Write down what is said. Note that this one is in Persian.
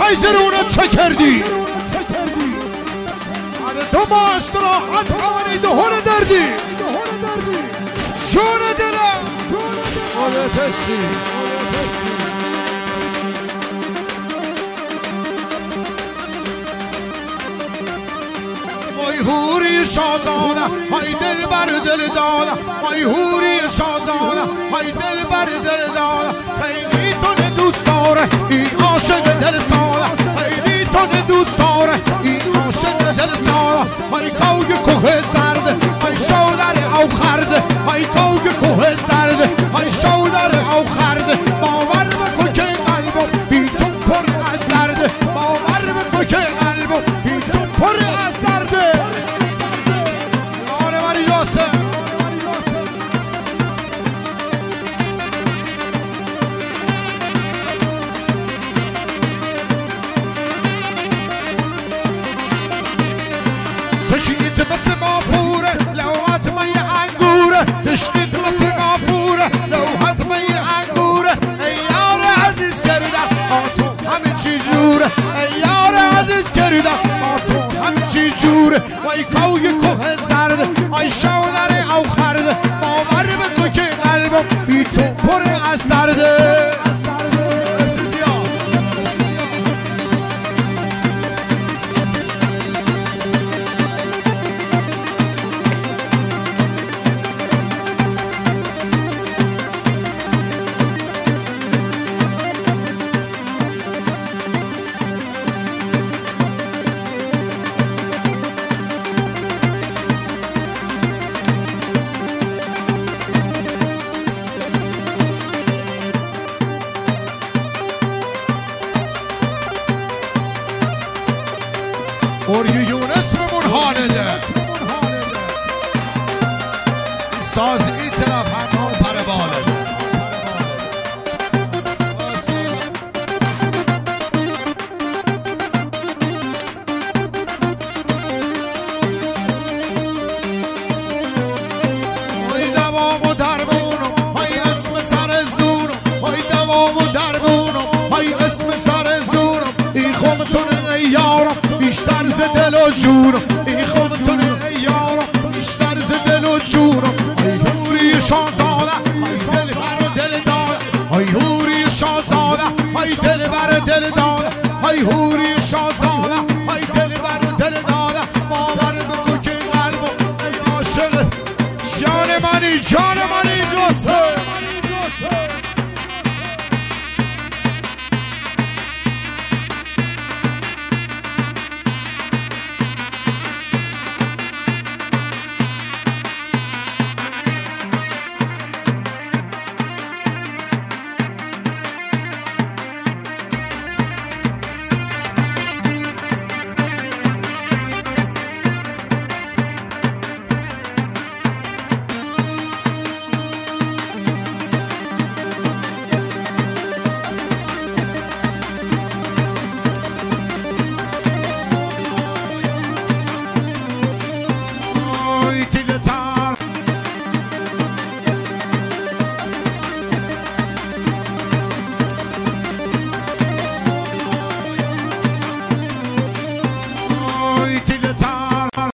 های زرونت چه کردی؟ تو ما استراحت همانی دهون دردی شون دلم آلتشی وای هوری شازانه های دل بر دل دانه وای هوری شازانه های دل بر دل دانه خیلی تو دوست داره این عاشق دل سانه خیلی تو دوست داره این عاشق دل سانه های کوی کوه سرد های شودر او خرد های کوی کوه سرد های شودر او خرد باور بکن که قلبم بی تو پر از درد باور بکن که قلبم بی تو پر از درد آره ولی یاسر تشنید مثل مافوره لوحت می انگوره تشنید مثل مافوره لوحت می انگوره ای یار عزیز کردم تو همه چی جوره ای یار عزیز کردم تو همه چی جوره وای کوی کوه زرد ای شودر او خرد باور بکن که قلبم بی تو پر از درده اوری یونس بمون حالده ساز این طرف هم پر باله های دوام و درمونم های اسم سر زونم های دوام و درمونم های اسم سر زونم ای خومتون ای یارم بیشتر ز دل و جونم ای خومتون ای یارم بیشتر ز دل و جونم ای هوری شازاده ای دل بر دل دانه ای هوری شازاده ای دل بر دل دانه ای هوری شازاده ای دل بر دل دانه باور بکن که قلبم ای عاشق جان منی جوسه